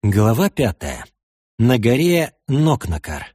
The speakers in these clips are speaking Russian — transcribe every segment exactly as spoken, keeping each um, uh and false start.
Глава пятая. На горе Нокнакар.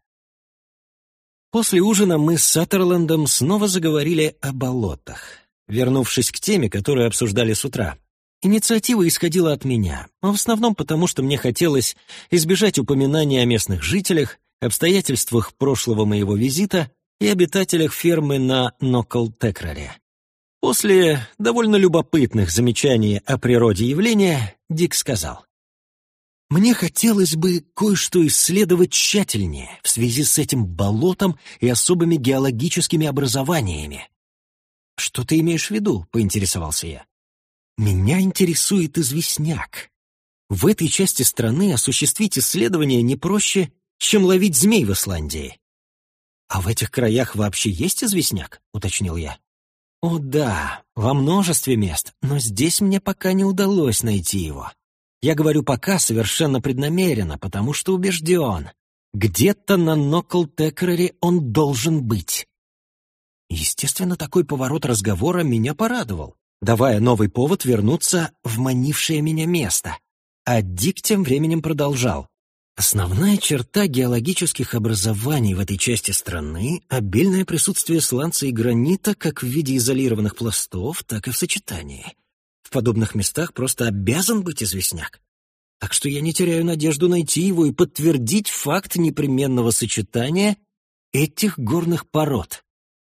После ужина мы с Саттерлендом снова заговорили о болотах, вернувшись к теме, которую обсуждали с утра. Инициатива исходила от меня, но в основном потому, что мне хотелось избежать упоминания о местных жителях, обстоятельствах прошлого моего визита и обитателях фермы на Нокл-Текраре. После довольно любопытных замечаний о природе явления Дик сказал: «Мне хотелось бы кое-что исследовать тщательнее в связи с этим болотом и особыми геологическими образованиями». «Что ты имеешь в виду?» — поинтересовался я. «Меня интересует известняк. В этой части страны осуществить исследование не проще, чем ловить змей в Исландии». «А в этих краях вообще есть известняк?» — уточнил я. «О да, во множестве мест, но здесь мне пока не удалось найти его. Я говорю «пока» совершенно преднамеренно, потому что убежден. Где-то на Нокл-Текраре он должен быть». Естественно, такой поворот разговора меня порадовал, давая новый повод вернуться в манившее меня место. А Дик тем временем продолжал. Основная черта геологических образований в этой части страны — обильное присутствие сланца и гранита как в виде изолированных пластов, так и в сочетании. В подобных местах просто обязан быть известняк. Так что я не теряю надежду найти его и подтвердить факт непременного сочетания этих горных пород.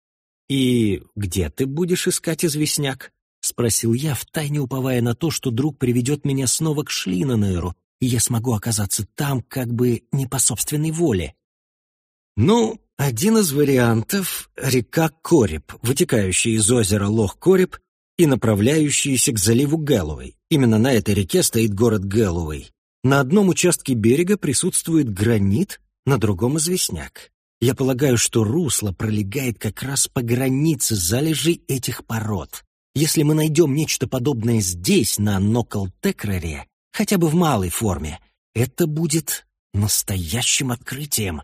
«И где ты будешь искать известняк?» — спросил я, втайне уповая на то, что друг приведет меня снова к Шлинанейру, и я смогу оказаться там как бы не по собственной воле. Ну, один из вариантов — река Кориб, вытекающая из озера Лох-Кориб и направляющаяся к заливу Гэллоуэй. Именно на этой реке стоит город Гэллоуэй. На одном участке берега присутствует гранит, на другом — известняк. Я полагаю, что русло пролегает как раз по границе залежей этих пород. Если мы найдем нечто подобное здесь, на Нокл-Текраре, хотя бы в малой форме, это будет настоящим открытием.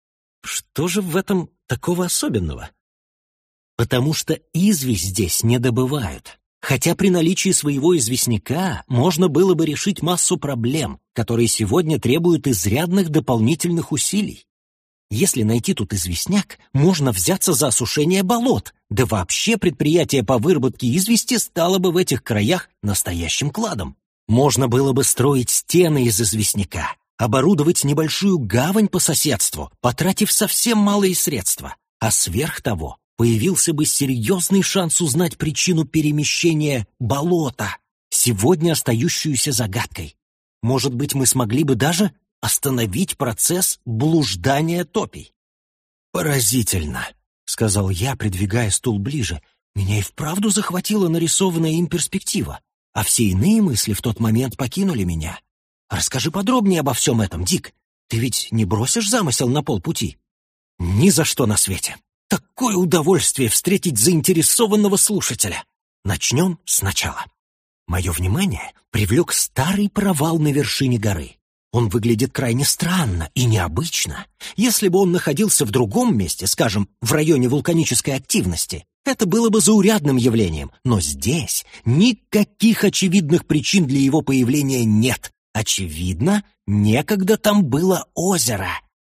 Что же в этом такого особенного? Потому что известь здесь не добывают. Хотя при наличии своего известняка можно было бы решить массу проблем, которые сегодня требуют изрядных дополнительных усилий. Если найти тут известняк, можно взяться за осушение болот, да вообще предприятие по выработке извести стало бы в этих краях настоящим кладом. Можно было бы строить стены из известняка, оборудовать небольшую гавань по соседству, потратив совсем малые средства, а сверх того появился бы серьезный шанс узнать причину перемещения болота, сегодня остающуюся загадкой. Может быть, мы смогли бы даже остановить процесс блуждания топий. «Поразительно», — сказал я, придвигая стул ближе. Меня и вправду захватила нарисованная им перспектива, а все иные мысли в тот момент покинули меня. Расскажи подробнее обо всем этом, Дик. Ты ведь не бросишь замысел на полпути? Ни за что на свете. Такое удовольствие встретить заинтересованного слушателя. Начнем сначала. Мое внимание привлек старый провал на вершине горы. Он выглядит крайне странно и необычно. Если бы он находился в другом месте, скажем, в районе вулканической активности, это было бы заурядным явлением. Но здесь никаких очевидных причин для его появления нет. Очевидно, некогда там было озеро.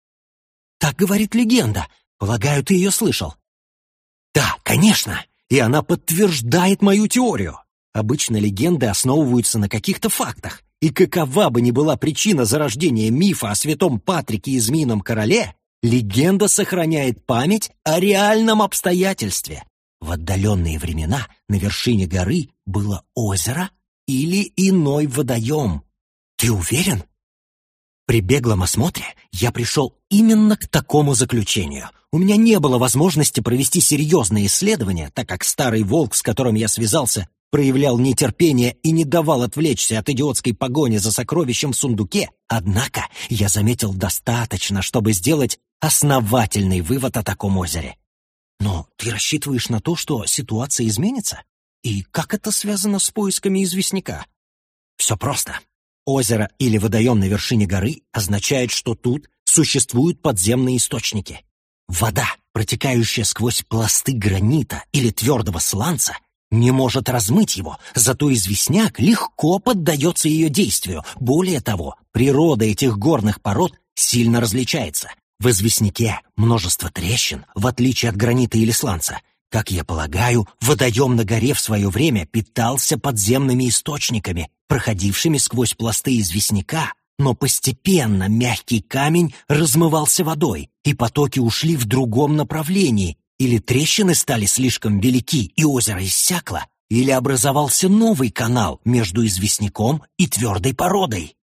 Так говорит легенда. Полагаю, ты ее слышал? Да, конечно, и она подтверждает мою теорию. Обычно легенды основываются на каких-то фактах, и какова бы ни была причина зарождения мифа о святом Патрике и Змеином короле, легенда сохраняет память о реальном обстоятельстве. В отдаленные времена на вершине горы было озеро или иной водоем. Ты уверен? При беглом осмотре я пришел именно к такому заключению. У меня не было возможности провести серьезное исследование, так как старый волк, с которым я связался, проявлял нетерпение и не давал отвлечься от идиотской погони за сокровищем в сундуке. Однако я заметил достаточно, чтобы сделать основательный вывод о таком озере. Но ты рассчитываешь на то, что ситуация изменится? И как это связано с поисками известняка? Все просто. Озеро или водоем на вершине горы означает, что тут существуют подземные источники. Вода, протекающая сквозь пласты гранита или твердого сланца, не может размыть его, зато известняк легко поддается ее действию. Более того, природа этих горных пород сильно различается. В известняке множество трещин, в отличие от гранита или сланца. Как я полагаю, водоем на горе в свое время питался подземными источниками, проходившими сквозь пласты известняка, но постепенно мягкий камень размывался водой, и потоки ушли в другом направлении, или трещины стали слишком велики, и озеро иссякло, или образовался новый канал между известняком и твердой породой.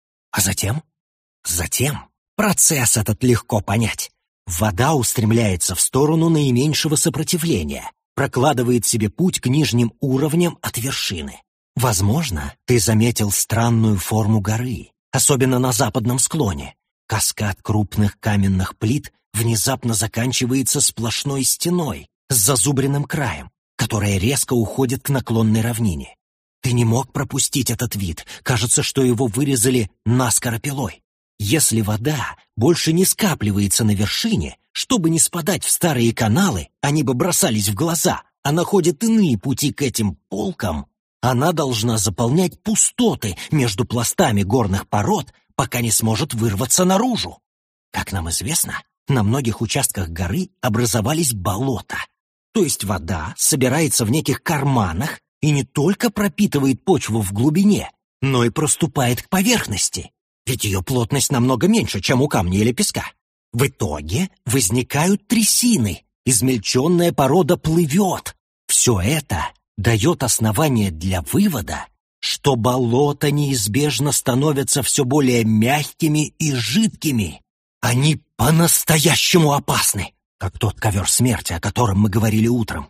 А затем? Затем процесс этот легко понять. Вода устремляется в сторону наименьшего сопротивления, прокладывает себе путь к нижним уровням от вершины. Возможно, ты заметил странную форму горы, особенно на западном склоне. Каскад крупных каменных плит внезапно заканчивается сплошной стеной с зазубренным краем, которая резко уходит к наклонной равнине. Ты не мог пропустить этот вид, кажется, что его вырезали наскоро пилой. Если вода больше не скапливается на вершине, чтобы не спадать в старые каналы, они бы бросались в глаза, а находят иные пути к этим полкам, она должна заполнять пустоты между пластами горных пород, пока не сможет вырваться наружу. Как нам известно, на многих участках горы образовались болота, то есть вода собирается в неких карманах и не только пропитывает почву в глубине, но и проступает к поверхности. Ведь ее плотность намного меньше, чем у камня или песка. В итоге возникают трясины, измельченная порода плывет. Все это дает основание для вывода, что болота неизбежно становятся все более мягкими и жидкими. Они по-настоящему опасны, как тот ковер смерти, о котором мы говорили утром.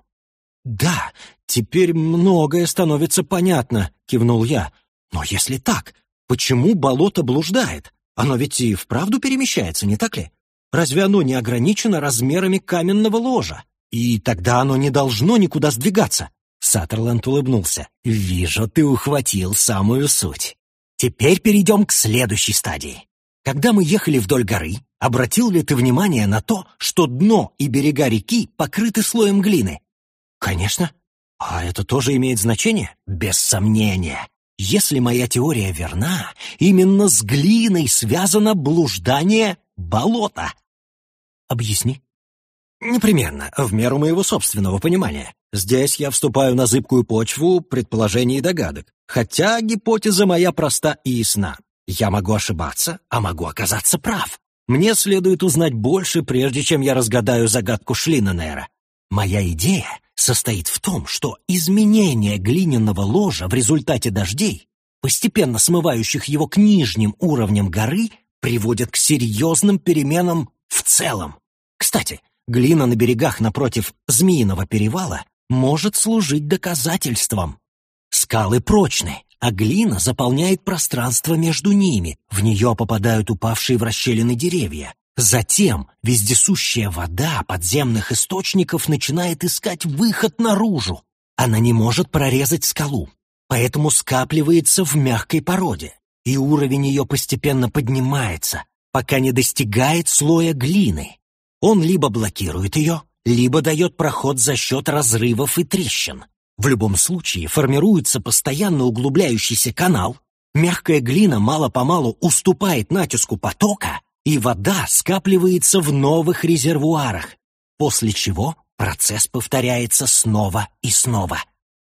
«Да, теперь многое становится понятно», — кивнул я. «Но если так, почему болото блуждает? Оно ведь и вправду перемещается, не так ли? Разве оно не ограничено размерами каменного ложа? И тогда оно не должно никуда сдвигаться». Саттерленд улыбнулся. «Вижу, ты ухватил самую суть. Теперь перейдем к следующей стадии. Когда мы ехали вдоль горы, обратил ли ты внимание на то, что дно и берега реки покрыты слоем глины?» «Конечно. А это тоже имеет значение?» «Без сомнения. Если моя теория верна, именно с глиной связано блуждание болота». «Объясни». «Непременно, в меру моего собственного понимания. Здесь я вступаю на зыбкую почву предположений и догадок, хотя гипотеза моя проста и ясна. Я могу ошибаться, а могу оказаться прав. Мне следует узнать больше, прежде чем я разгадаю загадку Шлинненера. Моя идея состоит в том, что изменение глиняного ложа в результате дождей, постепенно смывающих его к нижним уровням горы, приводит к серьезным переменам в целом. Кстати, глина на берегах напротив Змеиного перевала может служить доказательством. Скалы прочны, а глина заполняет пространство между ними, в нее попадают упавшие в расщелины деревья. Затем вездесущая вода подземных источников начинает искать выход наружу. Она не может прорезать скалу, поэтому скапливается в мягкой породе, и уровень ее постепенно поднимается, пока не достигает слоя глины. Он либо блокирует ее, либо дает проход за счет разрывов и трещин. В любом случае формируется постоянно углубляющийся канал, мягкая глина мало-помалу уступает натиску потока, и вода скапливается в новых резервуарах, после чего процесс повторяется снова и снова.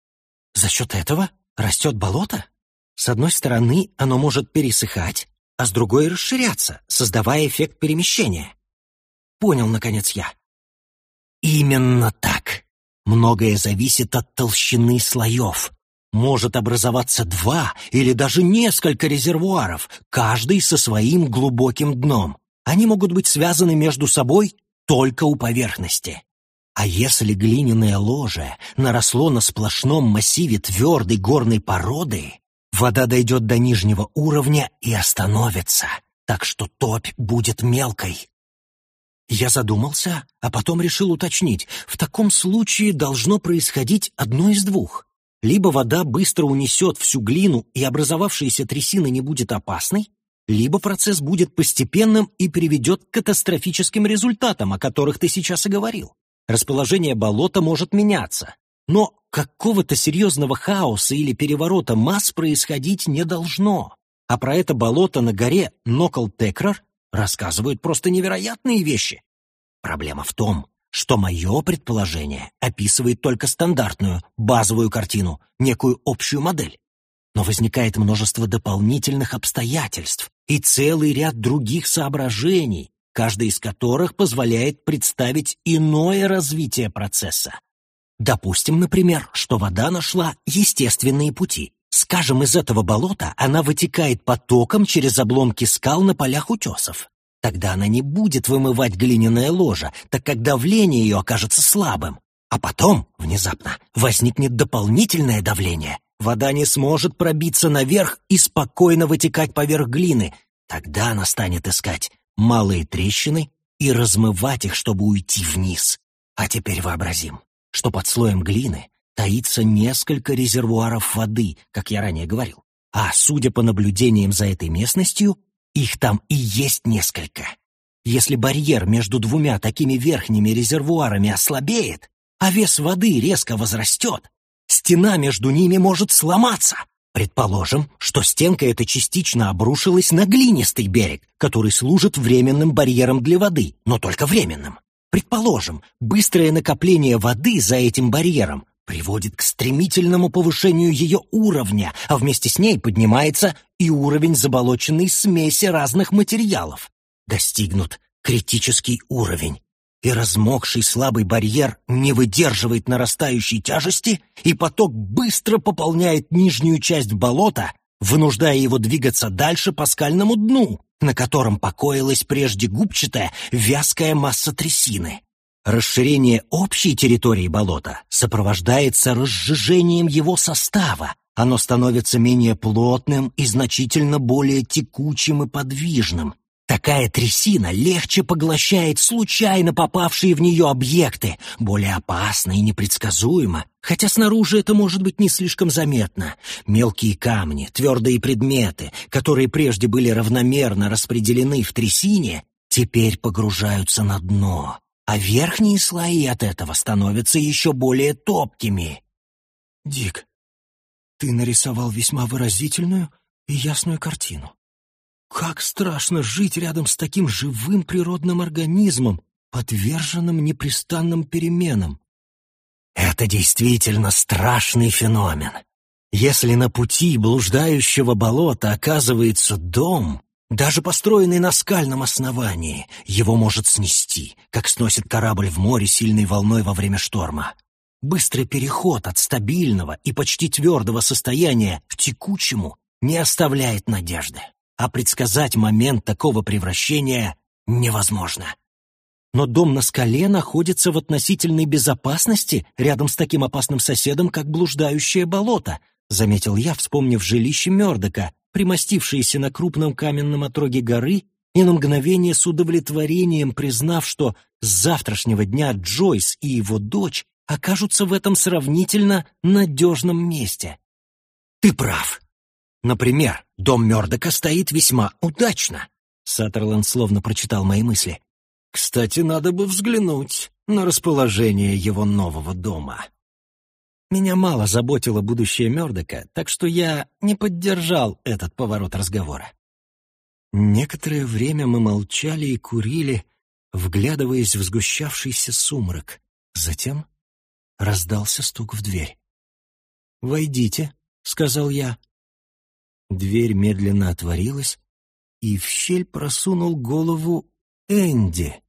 За счет этого растет болото? С одной стороны, оно может пересыхать, а с другой расширяться, создавая эффект перемещения. Понял, наконец, я. Именно так. Многое зависит от толщины слоев. Может образоваться два или даже несколько резервуаров, каждый со своим глубоким дном. Они могут быть связаны между собой только у поверхности. А если глиняное ложе наросло на сплошном массиве твердой горной породы, вода дойдет до нижнего уровня и остановится, так что топь будет мелкой. Я задумался, а потом решил уточнить. В таком случае должно происходить одно из двух. Либо вода быстро унесет всю глину, и образовавшаяся трясина не будет опасной, либо процесс будет постепенным и приведет к катастрофическим результатам, о которых ты сейчас и говорил. Расположение болота может меняться, но какого-то серьезного хаоса или переворота масс происходить не должно. А про это болото на горе Нокл-Текрар рассказывают просто невероятные вещи. Проблема в том, что мое предположение описывает только стандартную, базовую картину, некую общую модель. Но возникает множество дополнительных обстоятельств и целый ряд других соображений, каждый из которых позволяет представить иное развитие процесса. Допустим, например, что вода нашла естественные пути. Скажем, из этого болота она вытекает потоком через обломки скал на полях утесов. Тогда она не будет вымывать глиняное ложе, так как давление ее окажется слабым. А потом, внезапно, возникнет дополнительное давление. Вода не сможет пробиться наверх и спокойно вытекать поверх глины. Тогда она станет искать малые трещины и размывать их, чтобы уйти вниз. А теперь вообразим, что под слоем глины таится несколько резервуаров воды, как я ранее говорил. А судя по наблюдениям за этой местностью, их там и есть несколько. Если барьер между двумя такими верхними резервуарами ослабеет, а вес воды резко возрастет, стена между ними может сломаться. Предположим, что стенка эта частично обрушилась на глинистый берег, который служит временным барьером для воды, но только временным. Предположим, быстрое накопление воды за этим барьером приводит к стремительному повышению ее уровня, а вместе с ней поднимается и уровень заболоченной смеси разных материалов. Достигнут критический уровень, и размокший слабый барьер не выдерживает нарастающей тяжести, и поток быстро пополняет нижнюю часть болота, вынуждая его двигаться дальше по скальному дну, на котором покоилась прежде губчатая, вязкая масса трясины. Расширение общей территории болота сопровождается разжижением его состава. Оно становится менее плотным и значительно более текучим и подвижным. Такая трясина легче поглощает случайно попавшие в нее объекты, более опасно и непредсказуемо, хотя снаружи это может быть не слишком заметно. Мелкие камни, твердые предметы, которые прежде были равномерно распределены в трясине, теперь погружаются на дно, а верхние слои от этого становятся еще более топкими. Дик, ты нарисовал весьма выразительную и ясную картину. Как страшно жить рядом с таким живым природным организмом, подверженным непрестанным переменам. Это действительно страшный феномен. Если на пути блуждающего болота оказывается дом, даже построенный на скальном основании, его может снести, как сносит корабль в море сильной волной во время шторма. Быстрый переход от стабильного и почти твердого состояния к текучему не оставляет надежды. А предсказать момент такого превращения невозможно. Но дом на скале находится в относительной безопасности рядом с таким опасным соседом, как блуждающее болото, заметил я, вспомнив жилище Мёрдока, примостившееся на крупном каменном отроге горы, и на мгновение с удовлетворением признав, что с завтрашнего дня Джойс и его дочь окажутся в этом сравнительно надежном месте. Ты прав. Например, дом Мёрдока стоит весьма удачно. Саттерленд словно прочитал мои мысли. Кстати, надо бы взглянуть на расположение его нового дома. Меня мало заботило будущее Мёрдока, так что я не поддержал этот поворот разговора. Некоторое время мы молчали и курили, вглядываясь в сгущавшийся сумрак. Затем раздался стук в дверь. «Войдите», — сказал я. Дверь медленно отворилась, и в щель просунул голову Энди.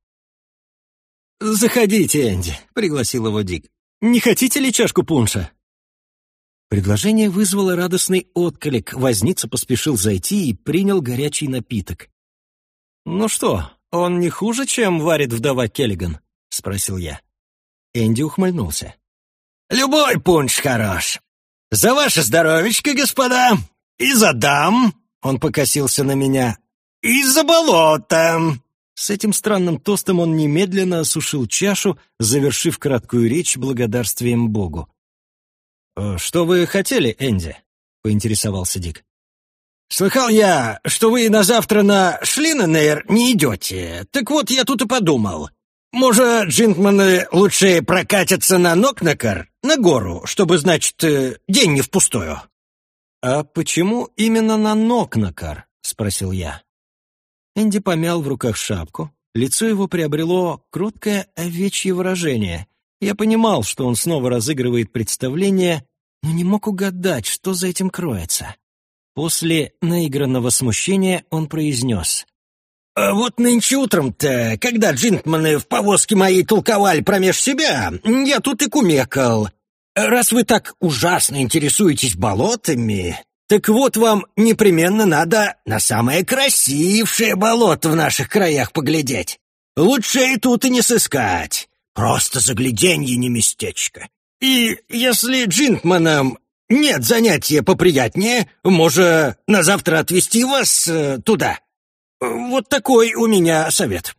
«Заходите, Энди», — пригласил его Дик. «Не хотите ли чашку пунша?» Предложение вызвало радостный отклик. Возница поспешил зайти и принял горячий напиток. «Ну что, он не хуже, чем варит вдова Келлиган?» — спросил я. Энди ухмыльнулся. «Любой пунш хорош. За ваше здоровечко, господа! И за дам!» — он покосился на меня. «И за болото!» С этим странным тостом он немедленно осушил чашу, завершив краткую речь благодарствием Богу. «Что вы хотели, Энди?» — поинтересовался Дик. «Слыхал я, что вы на завтра на Шлинненейр не идете. Так вот, я тут и подумал. Может, джентльмены лучше прокатятся на Нокнакар, на гору, чтобы, значит, э, день не впустую?» «А почему именно на Нокнакар?» — спросил я. Энди помял в руках шапку. Лицо его приобрело кроткое овечье выражение. Я понимал, что он снова разыгрывает представление, но не мог угадать, что за этим кроется. После наигранного смущения он произнес: «А вот нынче утром-то, когда джентльмены в повозке моей толковали промеж себя, я тут и кумекал. Раз вы так ужасно интересуетесь болотами, так вот вам непременно надо на самое красившее болото в наших краях поглядеть. Лучше и тут и не сыскать. Просто загляденье не местечко. И если джентльменам нет занятия поприятнее, может, на завтра отвезти вас э, туда. Вот такой у меня совет».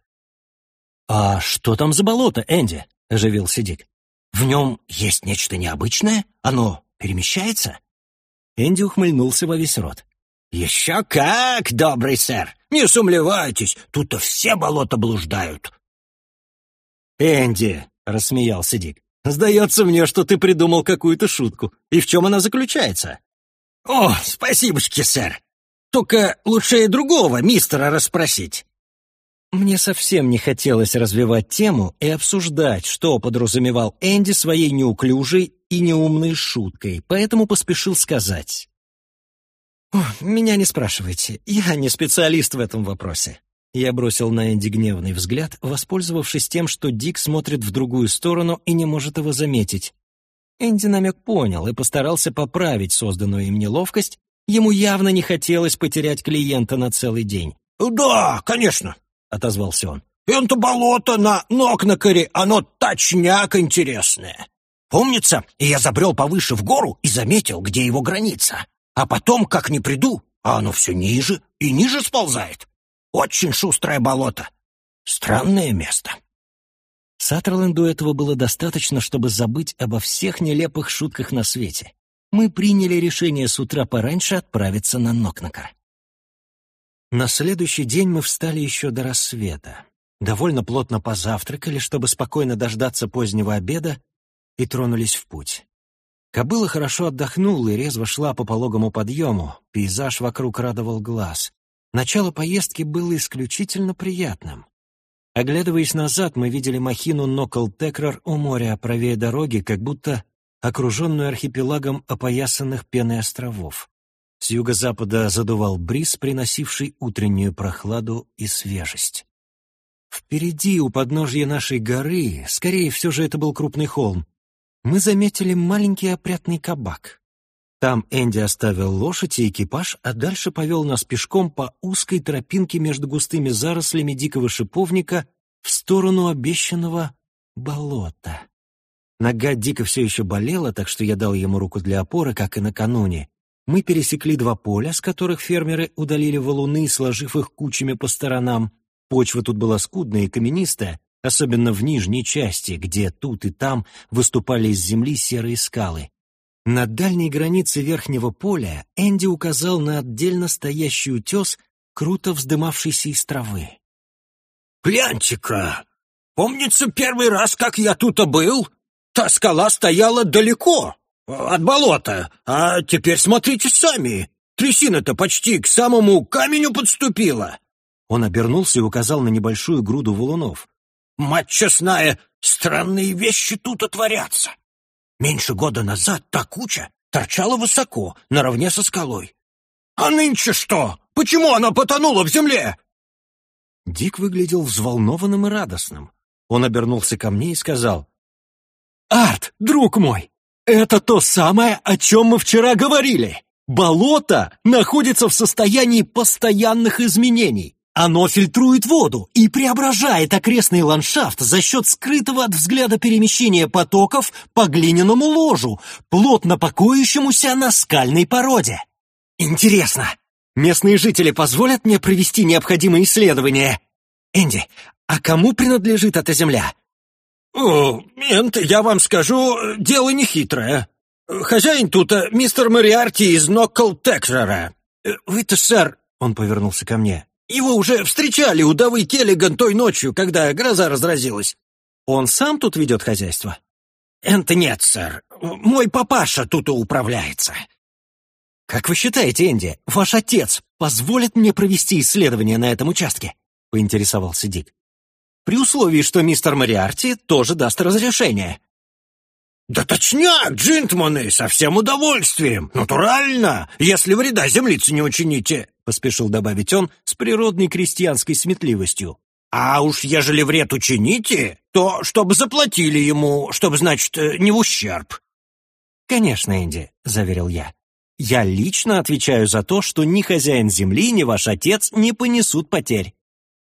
«А что там за болото, Энди?» — оживился Дик. «В нем есть нечто необычное? Оно перемещается?» Энди ухмыльнулся во весь рот. «Еще как, добрый сэр! Не сомневайтесь, тут-то все болота блуждают». «Энди!» — рассмеялся Дик. «Сдается мне, что ты придумал какую-то шутку. И в чем она заключается?» «О, спасибочки, сэр! Только лучше и другого мистера расспросить». Мне совсем не хотелось развивать тему и обсуждать, что подразумевал Энди своей неуклюжей и неумной шуткой, поэтому поспешил сказать: «О, меня не спрашивайте, я не специалист в этом вопросе». Я бросил на Энди гневный взгляд, воспользовавшись тем, что Дик смотрит в другую сторону и не может его заметить. Энди намек понял и постарался поправить созданную им неловкость. Ему явно не хотелось потерять клиента на целый день. «Да, конечно», — отозвался он. «Это болото на Нокнакаре, оно точняк интересное. Помнится, я забрел повыше в гору и заметил, где его граница. А потом, как ни приду, а оно все ниже и ниже сползает. Очень шустрое болото. Странное место». Саттерленду этого было достаточно, чтобы забыть обо всех нелепых шутках на свете. Мы приняли решение с утра пораньше отправиться на Нокнакар. На следующий день мы встали еще до рассвета. Довольно плотно позавтракали, чтобы спокойно дождаться позднего обеда, и тронулись в путь. Кобыла хорошо отдохнула и резво шла по пологому подъему. Пейзаж вокруг радовал глаз. Начало поездки было исключительно приятным. Оглядываясь назад, мы видели махину Нокл-Текрар у моря, правее дороги, как будто окруженную архипелагом опоясанных пеной островов. С юго-запада задувал бриз, приносивший утреннюю прохладу и свежесть. Впереди, у подножья нашей горы, скорее все же это был крупный холм, мы заметили маленький опрятный кабак. Там Энди оставил лошадь и экипаж, а дальше повел нас пешком по узкой тропинке между густыми зарослями дикого шиповника в сторону обещанного болота. Нога Дика все еще болела, так что я дал ему руку для опоры, как и накануне. Мы пересекли два поля, с которых фермеры удалили валуны, сложив их кучами по сторонам. Почва тут была скудная и каменистая, особенно в нижней части, где тут и там выступали из земли серые скалы. На дальней границе верхнего поля Энди указал на отдельно стоящий утес, круто вздымавшийся из травы. «Гляньте-ка! Помнится, первый раз, как я тут был, та скала стояла далеко от болота, а теперь смотрите сами, трясина-то почти к самому каменю подступила». Он обернулся и указал на небольшую груду валунов. «Мать честная, странные вещи тут отворятся. Меньше года назад та куча торчала высоко, наравне со скалой. А нынче что? Почему она потонула в земле?» Дик выглядел взволнованным и радостным. Он обернулся ко мне и сказал: «Арт, друг мой, это то самое, о чем мы вчера говорили. Болото находится в состоянии постоянных изменений. Оно фильтрует воду и преображает окрестный ландшафт за счет скрытого от взгляда перемещения потоков по глиняному ложу, плотно покоящемуся на скальной породе. Интересно, местные жители позволят мне провести необходимые исследования? Энди, а кому принадлежит эта земля?» «О, это, я вам скажу, дело нехитрое. Хозяин тут мистер Мориарти из Нокл-Текрара. Вы-то, сэр, — он повернулся ко мне, — его уже встречали у Давы Келлиган той ночью, когда гроза разразилась. Он сам тут ведет хозяйство? «Это нет, сэр. Мой папаша тут и управляется». «Как вы считаете, Энди, ваш отец позволит мне провести исследование на этом участке?» — поинтересовался Дик. «При условии, что мистер Мориарти тоже даст разрешение». «Да точняк, джентльмены, со всем удовольствием. Натурально, если вреда землице не учините», — поспешил добавить он с природной крестьянской сметливостью. «А уж ежели вред учините, то чтобы заплатили ему, чтобы, значит, не в ущерб». «Конечно, Энди», — заверил я. «Я лично отвечаю за то, что ни хозяин земли, ни ваш отец не понесут потерь».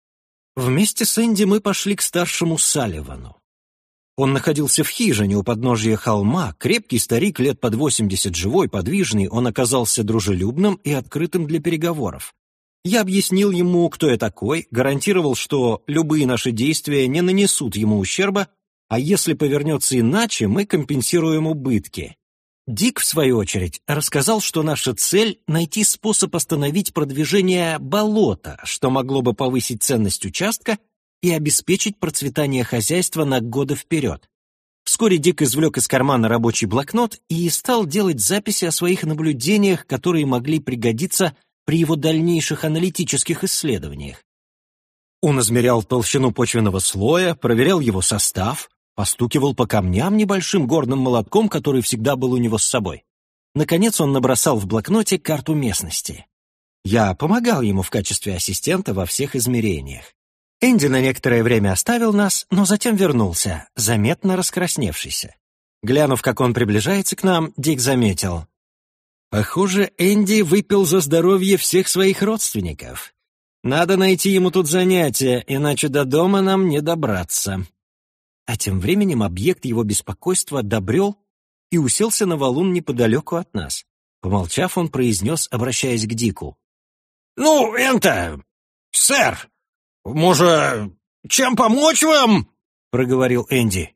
Вместе с Энди мы пошли к старшему Салливану. Он находился в хижине у подножия холма, крепкий старик, лет под восемьдесят, живой, подвижный, он оказался дружелюбным и открытым для переговоров. Я объяснил ему, кто я такой, гарантировал, что любые наши действия не нанесут ему ущерба, а если повернется иначе, мы компенсируем убытки. Дик, в свою очередь, рассказал, что наша цель — найти способ остановить продвижение болота, что могло бы повысить ценность участка и обеспечить процветание хозяйства на годы вперед. Вскоре Дик извлек из кармана рабочий блокнот и стал делать записи о своих наблюдениях, которые могли пригодиться при его дальнейших аналитических исследованиях. Он измерял толщину почвенного слоя, проверял его состав, постукивал по камням небольшим горным молотком, который всегда был у него с собой. Наконец он набросал в блокноте карту местности. Я помогал ему в качестве ассистента во всех измерениях. Энди на некоторое время оставил нас, но затем вернулся, заметно раскрасневшийся. Глянув, как он приближается к нам, Дик заметил: «Похоже, Энди выпил за здоровье всех своих родственников. Надо найти ему тут занятие, иначе до дома нам не добраться». А тем временем объект его беспокойства добрел и уселся на валун неподалеку от нас. Помолчав, он произнес, обращаясь к Дику: «Ну, это, сэр, может, чем помочь вам?» — проговорил Энди.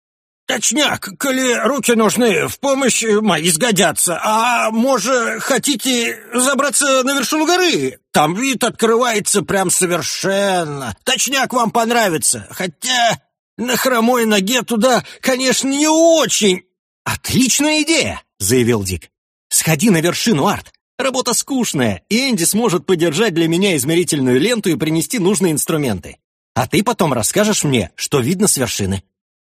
«Точняк, коли руки нужны, в помощь мои сгодятся. А может, хотите забраться на вершину горы? Там вид открывается прям совершенно. Точняк вам понравится, хотя на хромой ноге туда, конечно, не очень». «Отличная идея!» — заявил Дик. «Сходи на вершину, Арт. Работа скучная, и Энди сможет подержать для меня измерительную ленту и принести нужные инструменты. А ты потом расскажешь мне, что видно с вершины».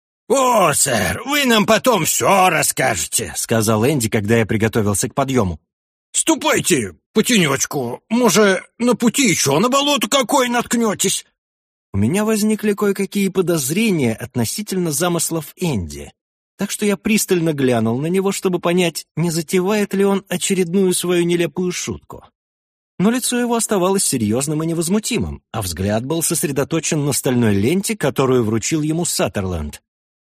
«О, сэр, вы нам потом все расскажете», — сказал Энди, когда я приготовился к подъему. «Ступайте по тенечку, может, на пути еще на болото какое наткнетесь». У меня возникли кое-какие подозрения относительно замыслов Энди, так что я пристально глянул на него, чтобы понять, не затевает ли он очередную свою нелепую шутку. Но лицо его оставалось серьезным и невозмутимым, а взгляд был сосредоточен на стальной ленте, которую вручил ему Саттерленд.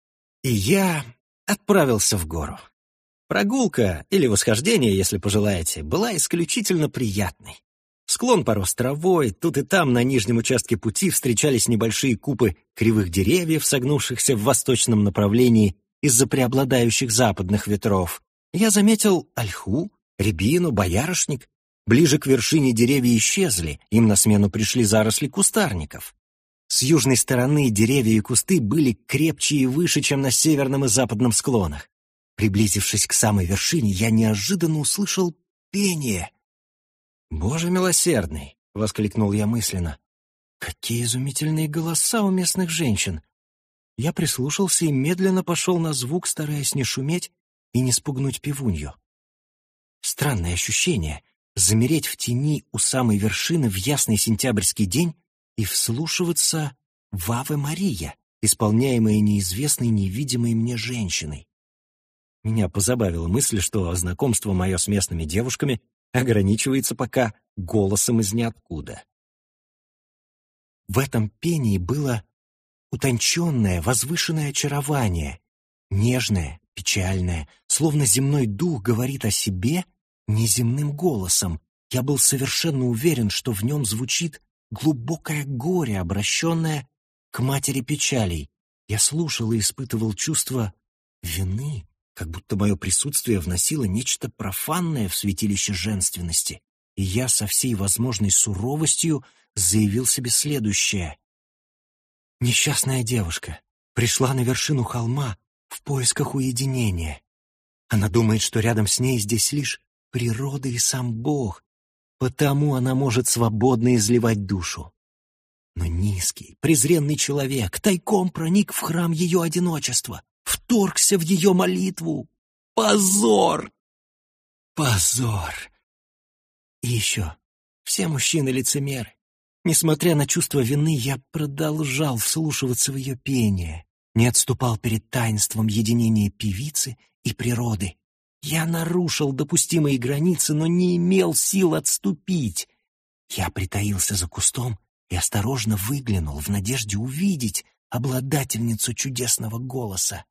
И я отправился в гору. Прогулка, или восхождение, если пожелаете, была исключительно приятной. Склон порос травой, тут и там на нижнем участке пути встречались небольшие купы кривых деревьев, согнувшихся в восточном направлении из-за преобладающих западных ветров. Я заметил ольху, рябину, боярышник. Ближе к вершине деревья исчезли, им на смену пришли заросли кустарников. С южной стороны деревья и кусты были крепче и выше, чем на северном и западном склонах. Приблизившись к самой вершине, я неожиданно услышал пение. «Боже милосердный!» — воскликнул я мысленно. «Какие изумительные голоса у местных женщин!» Я прислушался и медленно пошел на звук, стараясь не шуметь и не спугнуть певунью. Странное ощущение — замереть в тени у самой вершины в ясный сентябрьский день и вслушиваться в «Аве Мария», исполняемое неизвестной невидимой мне женщиной. Меня позабавила мысль, что знакомство мое с местными девушками ограничивается пока голосом из ниоткуда. В этом пении было утонченное, возвышенное очарование, нежное, печальное, словно земной дух говорит о себе неземным голосом. Я был совершенно уверен, что в нем звучит глубокое горе, обращенное к матери печалей. Я слушал и испытывал чувство вины, как будто мое присутствие вносило нечто профанное в святилище женственности, и я со всей возможной суровостью заявил себе следующее. «Несчастная девушка, Пришла на вершину холма в поисках уединения. Она думает, что рядом с ней здесь лишь природа и сам Бог, потому она может свободно изливать душу. Но низкий, презренный человек тайком проник в храм ее одиночества, вторгся в ее молитву. Позор! Позор! И еще, все мужчины лицемеры. Несмотря на чувство вины, я продолжал вслушиваться в ее пение, не отступал перед таинством единения певицы и природы. Я нарушил допустимые границы, но не имел сил отступить. Я притаился за кустом и осторожно выглянул в надежде увидеть обладательницу чудесного голоса.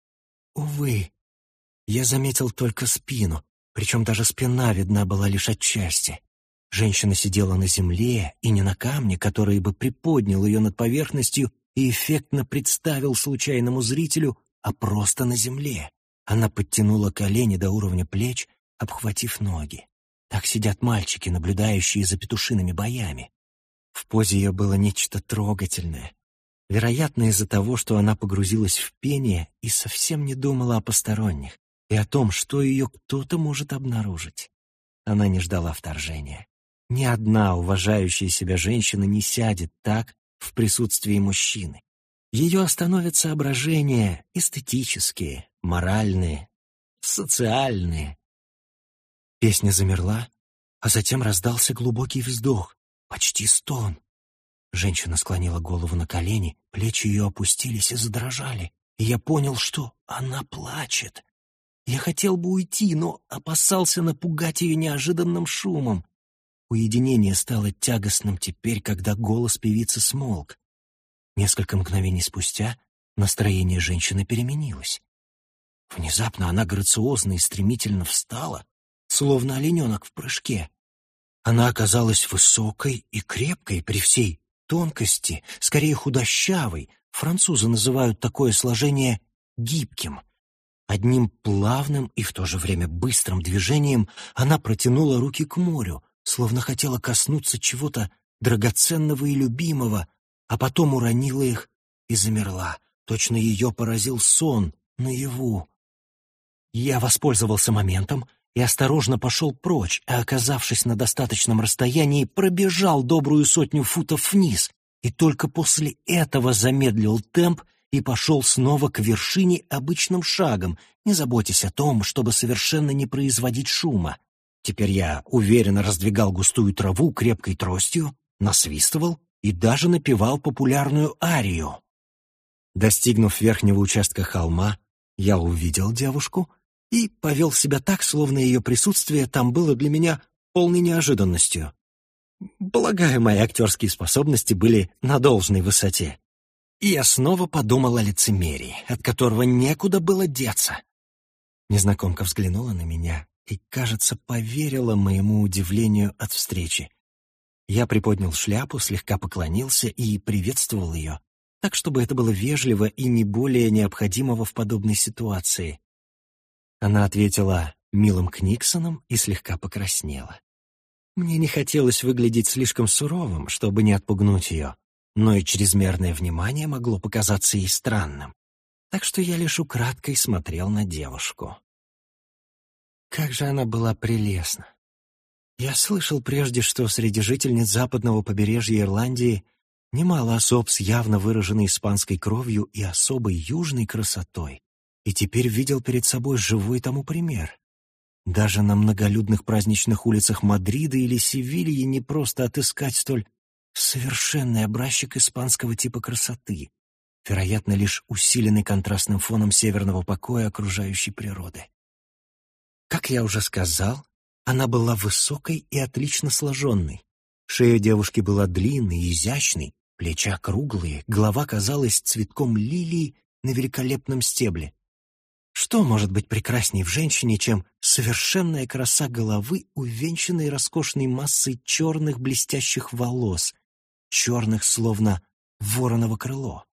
Увы, я заметил только спину, причем даже спина видна была лишь отчасти. Женщина сидела на земле и не на камне, который бы приподнял ее над поверхностью и эффектно представил случайному зрителю, а просто на земле. Она подтянула колени до уровня плеч, обхватив ноги. Так сидят мальчики, наблюдающие за петушиными боями. В позе ее было нечто трогательное. Вероятно, из-за того, что она погрузилась в пение и совсем не думала о посторонних и о том, что ее кто-то может обнаружить. Она не ждала вторжения. Ни одна уважающая себя женщина не сядет так в присутствии мужчины. Ее остановят соображения эстетические, моральные, социальные. Песня замерла, а затем раздался глубокий вздох, почти стон. Женщина склонила голову на колени, плечи ее опустились и задрожали, и я понял, что она плачет. Я хотел бы уйти, но опасался напугать ее неожиданным шумом. Уединение стало тягостным теперь, когда голос певицы смолк. Несколько мгновений спустя настроение женщины переменилось. Внезапно она грациозно и стремительно встала, словно олененок в прыжке. Она оказалась высокой и крепкой при всей тонкости, скорее худощавой. Французы называют такое сложение гибким. Одним плавным и в то же время быстрым движением она протянула руки к морю, словно хотела коснуться чего-то драгоценного и любимого, а потом уронила их и замерла. Точно ее поразил сон наяву. Я воспользовался моментом и осторожно пошел прочь, а, оказавшись на достаточном расстоянии, пробежал добрую сотню футов вниз и только после этого замедлил темп и пошел снова к вершине обычным шагом, не заботясь о том, чтобы совершенно не производить шума. Теперь я уверенно раздвигал густую траву крепкой тростью, насвистывал и даже напевал популярную арию. Достигнув верхнего участка холма, я увидел девушку и повел себя так, словно ее присутствие там было для меня полной неожиданностью. Полагаю, мои актерские способности были на должной высоте. И я снова подумал о лицемерии, от которого некуда было деться. Незнакомка взглянула на меня и, кажется, поверила моему удивлению от встречи. Я приподнял шляпу, слегка поклонился и приветствовал ее, так, чтобы это было вежливо и не более необходимого в подобной ситуации. Она ответила милым книксоном и слегка покраснела. Мне не хотелось выглядеть слишком суровым, чтобы не отпугнуть ее, но и чрезмерное внимание могло показаться ей странным, так что я лишь украдкой смотрел на девушку. Как же она была прелестна! Я слышал прежде, что среди жительниц западного побережья Ирландии немало особ с явно выраженной испанской кровью и особой южной красотой, и теперь видел перед собой живой тому пример. Даже на многолюдных праздничных улицах Мадрида или Севильи не просто отыскать столь совершенный образчик испанского типа красоты, вероятно, лишь усиленный контрастным фоном северного покоя окружающей природы. Как я уже сказал, она была высокой и отлично сложенной. Шея девушки была длинной и изящной, плечи округлые, голова казалась цветком лилии на великолепном стебле. Что может быть прекрасней в женщине, чем совершенная краса головы, увенчанной роскошной массой черных блестящих волос, черных, словно вороново крыло?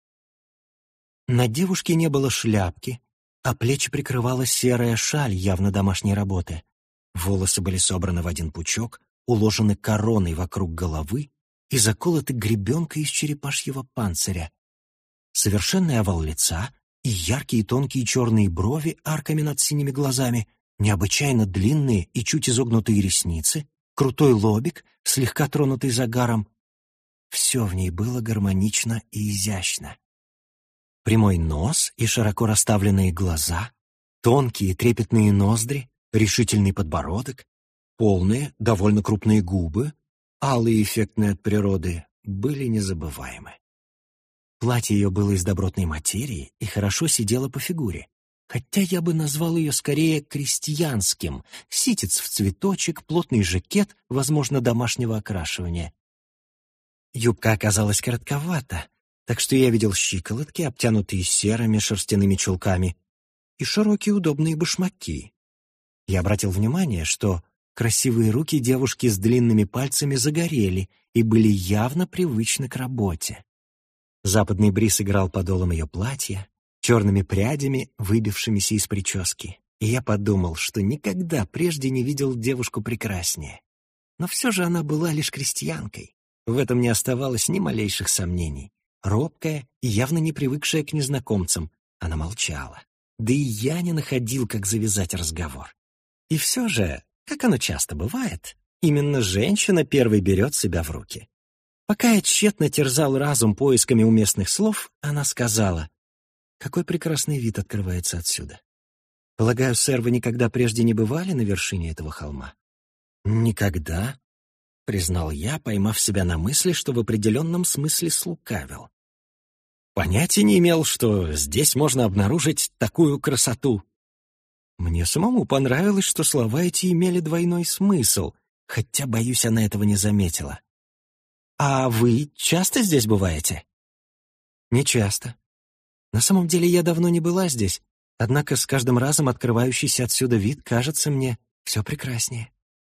На девушке не было шляпки, а плечи прикрывала серая шаль явно домашней работы. Волосы были собраны в один пучок, уложены короной вокруг головы и заколоты гребенкой из черепашьего панциря. совершенный овал лица и яркие тонкие черные брови арками над синими глазами, необычайно длинные и чуть изогнутые ресницы, крутой лобик, слегка тронутый загаром. Все в ней было гармонично и изящно. Прямой нос и широко расставленные глаза, тонкие трепетные ноздри, решительный подбородок, полные, довольно крупные губы, алые эффектные от природы, были незабываемы. Платье ее было из добротной материи и хорошо сидело по фигуре, хотя я бы назвал ее скорее крестьянским: ситец в цветочек, плотный жакет, возможно, домашнего окрашивания. Юбка оказалась коротковата, так что я видел щиколотки, обтянутые серыми шерстяными чулками, и широкие удобные башмаки. Я обратил внимание, что красивые руки девушки с длинными пальцами загорели и были явно привычны к работе. Западный бриз играл подолом ее платья, черными прядями, выбившимися из прически, и я подумал, что никогда прежде не видел девушку прекраснее. Но все же она была лишь крестьянкой. В этом не оставалось ни малейших сомнений. Робкая и явно не привыкшая к незнакомцам, она молчала. Да и я не находил, как завязать разговор. И все же, как оно часто бывает, именно женщина первой берет себя в руки. Пока я тщетно терзал разум поисками уместных слов, она сказала: «Какой прекрасный вид открывается отсюда. Полагаю, сэр, вы никогда прежде не бывали на вершине этого холма?» «Никогда», — признал я, поймав себя на мысли, что в определенном смысле слукавил. «Понятия не имел, что здесь можно обнаружить такую красоту». Мне самому понравилось, что слова эти имели двойной смысл, хотя, боюсь, она этого не заметила. «А вы часто здесь бываете?» «Не часто. На самом деле я давно не была здесь, однако с каждым разом открывающийся отсюда вид кажется мне все прекраснее».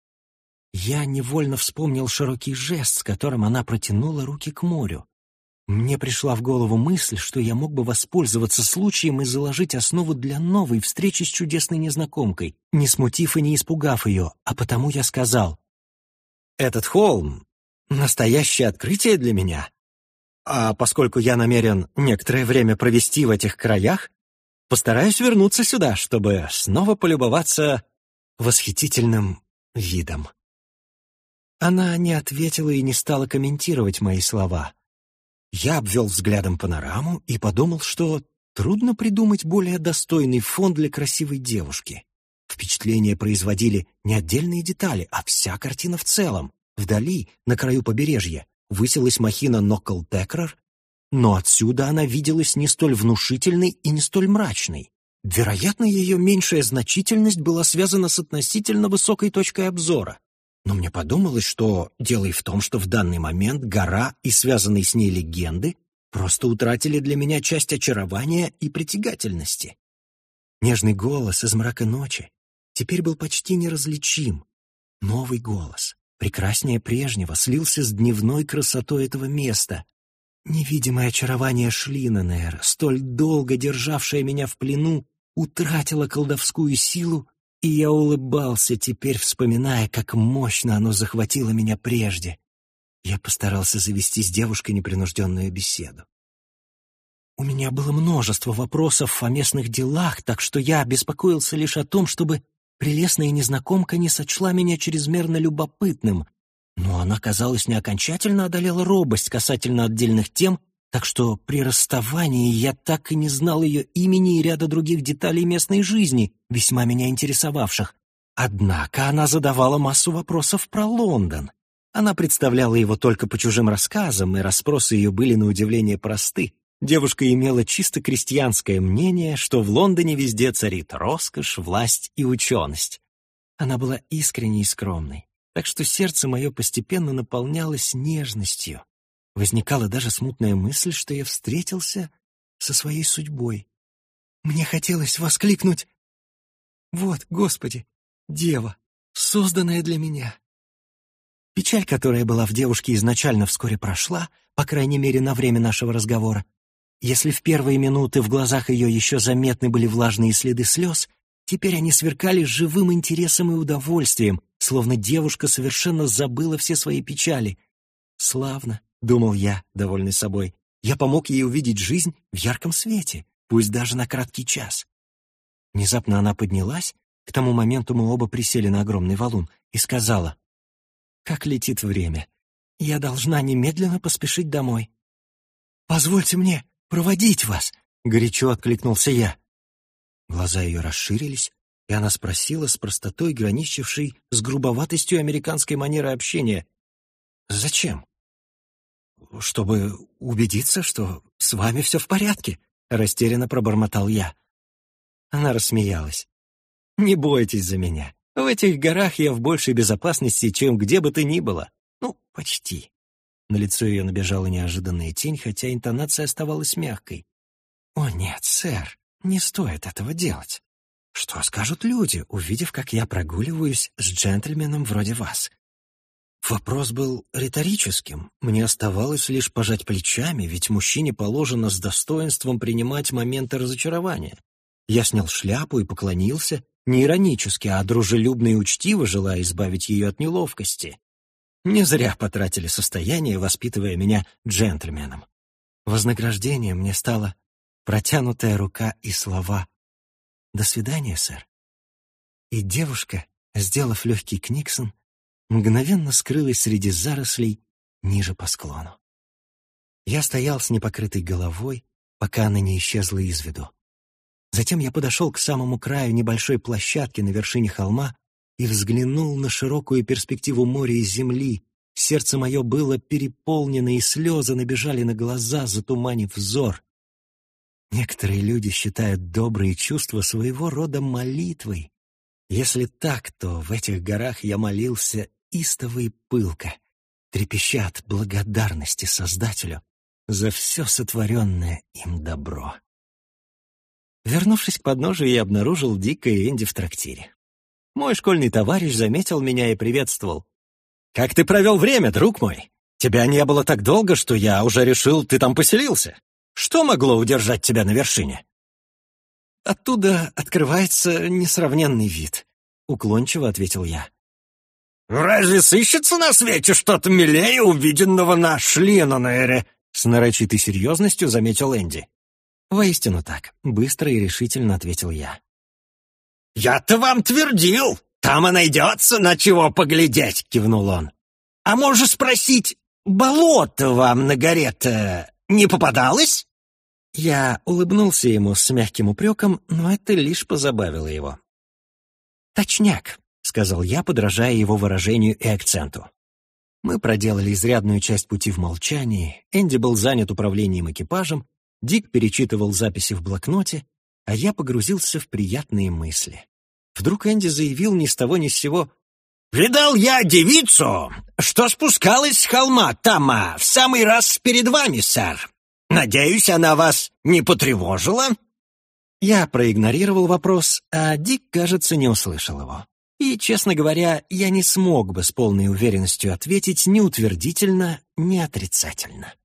Я невольно вспомнил широкий жест, с которым она протянула руки к морю. Мне пришла в голову мысль, что я мог бы воспользоваться случаем и заложить основу для новой встречи с чудесной незнакомкой, не смутив и не испугав ее, а потому я сказал: «Этот холм — настоящее открытие для меня. А поскольку я намерен некоторое время провести в этих краях, постараюсь вернуться сюда, чтобы снова полюбоваться восхитительным видом». Она не ответила и не стала комментировать мои слова. Я обвел взглядом панораму и подумал, что трудно придумать более достойный фон для красивой девушки. Впечатление производили не отдельные детали, а вся картина в целом. Вдали, на краю побережья, высилась махина Нокл-Текрер, но отсюда она виделась не столь внушительной и не столь мрачной. Вероятно, ее меньшая значительность была связана с относительно высокой точкой обзора. Но мне подумалось, что дело и в том, что в данный момент гора и связанные с ней легенды просто утратили для меня часть очарования и притягательности. Нежный голос из мрака ночи теперь был почти неразличим. Новый голос, прекраснее прежнего, слился с дневной красотой этого места. Невидимое очарование Шлиненера, столь долго державшее меня в плену, утратило колдовскую силу, и я улыбался теперь, вспоминая, как мощно оно захватило меня прежде. Я постарался завести с девушкой непринужденную беседу. У меня было множество вопросов о местных делах, так что я беспокоился лишь о том, чтобы прелестная незнакомка не сочла меня чрезмерно любопытным, но она, казалось, не окончательно одолела робость касательно отдельных тем, так что при расставании я так и не знал ее имени и ряда других деталей местной жизни, весьма меня интересовавших. Однако она задавала массу вопросов про Лондон. Она представляла его только по чужим рассказам, и расспросы ее были на удивление просты. Девушка имела чисто крестьянское мнение, что в Лондоне везде царит роскошь, власть и ученость. Она была искренней и скромной, так что сердце мое постепенно наполнялось нежностью. Возникала даже смутная мысль, что я встретился со своей судьбой. Мне хотелось воскликнуть: «Вот, Господи, дева, созданная для меня!» Печаль, которая была в девушке изначально, вскоре прошла, по крайней мере, на время нашего разговора. Если в первые минуты в глазах ее еще заметны были влажные следы слез, теперь они сверкали живым интересом и удовольствием, словно девушка совершенно забыла все свои печали. «Славно», — думал я, довольный собой, Я помог ей увидеть жизнь в ярком свете, пусть даже на краткий час. Внезапно она поднялась, к тому моменту мы оба присели на огромный валун, и сказала: «Как летит время! Я должна немедленно поспешить домой». «Позвольте мне проводить вас!» — горячо откликнулся я. Глаза ее расширились, и она спросила с простотой, граничившей с грубоватостью американской манеры общения: «Зачем?» «Чтобы убедиться, что с вами все в порядке», — растерянно пробормотал я. Она рассмеялась. «Не бойтесь за меня. В этих горах я в большей безопасности, чем где бы то ни было. Ну, почти». На лицо ее набежала неожиданная тень, хотя интонация оставалась мягкой. «О нет, сэр, не стоит этого делать. Что скажут люди, увидев, как я прогуливаюсь с джентльменом вроде вас?» Вопрос был риторическим. Мне оставалось лишь пожать плечами, ведь мужчине положено с достоинством принимать моменты разочарования. Я снял шляпу и поклонился, не иронически, а дружелюбно и учтиво, желая избавить ее от неловкости. Не зря потратили состояние, воспитывая меня джентльменом. Вознаграждением мне стала протянутая рука и слова: «До свидания, сэр». И девушка, сделав легкий книксон, мгновенно скрылась среди зарослей ниже по склону. Я стоял с непокрытой головой, пока она не исчезла из виду. Затем я подошел к самому краю небольшой площадки на вершине холма и взглянул на широкую перспективу моря и земли. Сердце мое было переполнено, и слезы набежали на глаза, затуманив взор. Некоторые люди считают добрые чувства своего рода молитвой. Если так, то в этих горах я молился истово и пылко, трепеща от благодарности Создателю за все сотворенное им добро. Вернувшись к подножию, я обнаружил Дика и Энди в трактире. Мой школьный товарищ заметил меня и приветствовал. «Как ты провел время, друг мой? Тебя не было так долго, что я уже решил, ты там поселился. Что могло удержать тебя на вершине?» «Оттуда открывается несравненный вид», — уклончиво ответил я. «Разве сыщется на свете что-то милее увиденного на Шлинонере?» С нарочитой серьезностью заметил Энди. «Воистину так», — быстро и решительно ответил я. «Я-то вам твердил, там и найдется на чего поглядеть», — кивнул он. «А можешь спросить, болото вам на горе-то не попадалось?» Я улыбнулся ему с мягким упреком, но это лишь позабавило его. «Точняк», — сказал я, подражая его выражению и акценту. Мы проделали изрядную часть пути в молчании, Энди был занят управлением экипажем, Дик перечитывал записи в блокноте, а я погрузился в приятные мысли. Вдруг Энди заявил ни с того ни с сего: «Видал я девицу, что спускалась с холма Тама в самый раз перед вами, сэр. Надеюсь, она вас не потревожила?» Я проигнорировал вопрос, а Дик, кажется, не услышал его. И, честно говоря, я не смог бы с полной уверенностью ответить ни утвердительно, ни отрицательно.